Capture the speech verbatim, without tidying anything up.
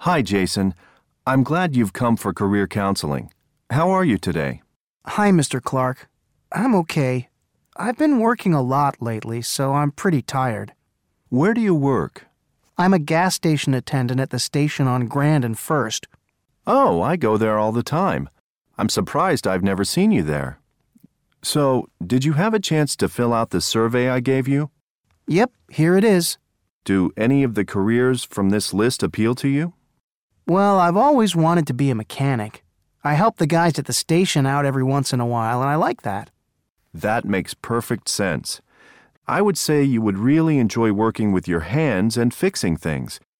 Hi, Jason. I'm glad you've come for career counseling. How are you today? Hi, Mister Clark. I'm okay. I've been working a lot lately, so I'm pretty tired. Where do you work? I'm a gas station attendant at the station on Grand and First. Oh, I go there all the time. I'm surprised I've never seen you there. So, did you have a chance to fill out the survey I gave you? Yep, here it is. Do any of the careers from this list appeal to you? Well, I've always wanted to be a mechanic. I help the guys at the station out every once in a while, and I like that. That makes perfect sense. I would say you would really enjoy working with your hands and fixing things.